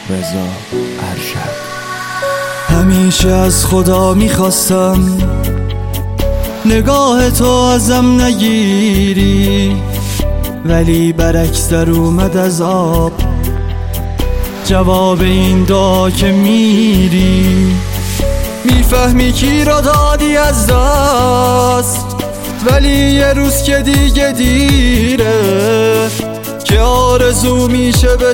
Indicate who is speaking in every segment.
Speaker 1: رضا ارشد.
Speaker 2: همیشه از خدا میخواستم نگاه تو ازم نگیری، ولی برعکس در اومد از آب جواب این دعا که میری. میفهمی کی را دادی از دست، ولی یه روز که دیگه دیره که آرزو میشه به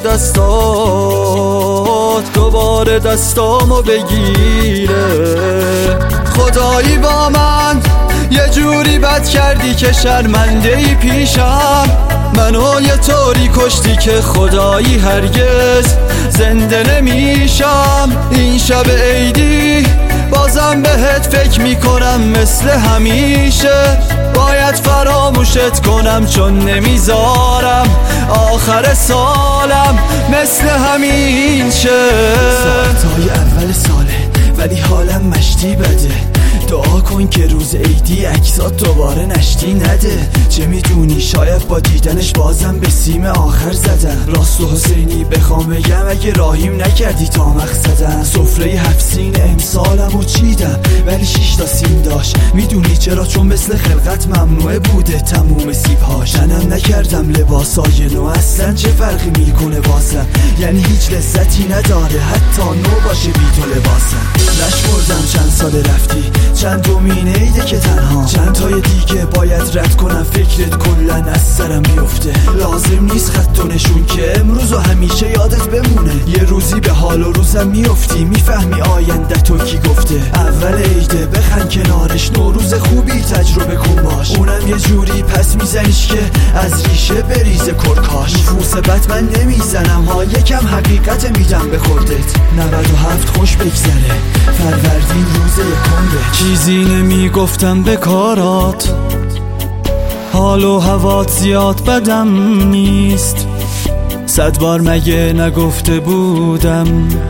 Speaker 2: دستات دوباره دستامو بگیره. خدایی با من یه جوری بد کردی که شرمنده ای پیشم، منو یه طوری کشتی که خدایی هرگز زنده نمیشم. این شب عیدی بازم بهت فکر میکنم مثل همیشه، باید فراموشت کنم چون نمیذارم آخر سالم مثل همین شه.
Speaker 3: ساعتهای اول ساله ولی حالم مشتی بده، دعا کن که روز عیدی عکسات دوباره نشتی نده. چه میدونی شاید با دیدنش بازم به سیم آخر زدم. راست و حسینی بخوام بگم اگه راهیم نکردی تا مقصدم. سفره 7 سین امسالمو چیدم ولی 6 تا سین داشت. میدونی چرا؟ چون مثل خلقت ممنوعه بوده تموم سیبهاش. تنم نکردم لباسای نو، اصلا چه فرقی میکنه واسم؟ یعنی هیچ لذتی نداره حتی نو باشه بی تو لباسم. نشمردم چند سال رفتی، چند دومین عیده که تنها، چند تای دیگه باید رد کنم فکرت کلن از سرم بیفته. لازم نیست خط و نشون که امروز و همیشه یادت بمونه. یه روزی به حال و روزم میفتی، میفهمی آینده تو کی گفته. اول عیده بخند کنارش، نوروز خوبی تجربه کن باش. اونم یه جوری پس میزنیش که از ریشه بریزه کرکاش. نفوس بد من نمیزنم ها، یکم حقیقت میدم به خودت. 97 خوش بگذره، فروردین روز یکم.
Speaker 2: چیزی نمیگفتم به کارات، حال و هوات زیاد بدم نیست. 100 بار مگه نگفته بودم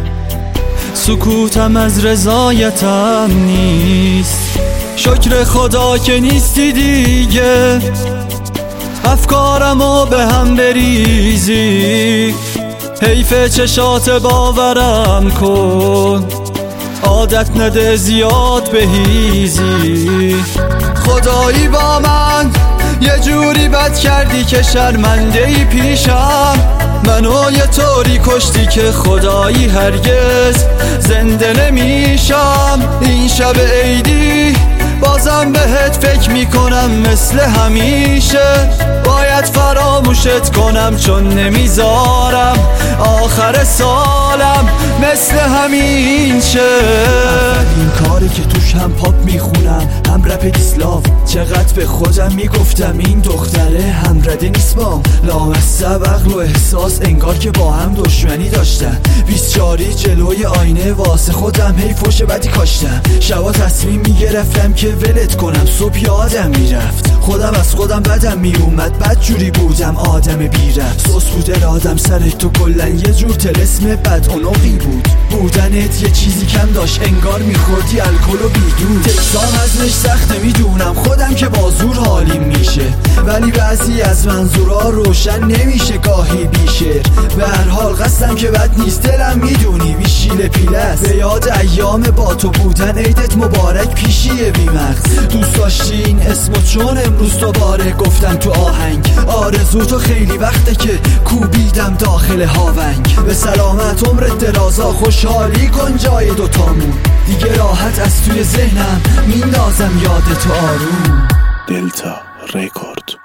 Speaker 2: سکوتم از رضایتم نیست. شکر خدا که نیستی دیگه، افکارمو به هم بریزی. حیف چشات باورم کن، عادت نده زیاد بهیزی. خدایی با من یه جوری بد کردی که شرمنده ای پیشم، منو یه طوری کشتی که خدایی هرگز زنده نمیشم. این شب عیدی بازم بهت فکر میکنم مثل همیشه، باید فراموشت کنم چون نمیذارم آخر سالم مثل همین شه.
Speaker 3: این کاری که توش هم پاپ میخونم هم رپ دیسلاو، چقدر به خودم میگفتم این دختره هم رده نیست بام. لامصب عقل و احساس انگار که با هم دشمنی داشتن. 24 جلوی آینه واسه خودم هی فوش بدی کاشتم. شبا تصمیم میگرفتم که ولت کنم، صبح یادم میرفت خودم از خودم بدم میومد. بد جوری بودم آدم بی‌ربط، سوس بود آدم سر تو کلن یه جور طلسم بد اونقی بود. بودنت یه چیزی کم داشت، انگار میخوردی الکل و بیدود. تکسام ازش سخته میدونم، خودم که با زور حالیم میشه، ولی بعضی از منظورها روشن نمیشه گاهی بیشه. به هر حال قصدم که بد نیست، دلم میدونی بیشیل پیله است. به یاد ایام با تو بودن عیدت مبارک پیشیه بیمغز. دوست داشتی این اسمو چون امروز دوباره گفتم تو آهنگ. آرزو تو خیلی وقته که کوبیدم داخل هاونگ. به سلامت عمرت درازا، خوشحالی کن جای دوتامون. دیگه راحت از توی ذهنم میندازم یاد تو آروم.
Speaker 1: دلتا رکورد.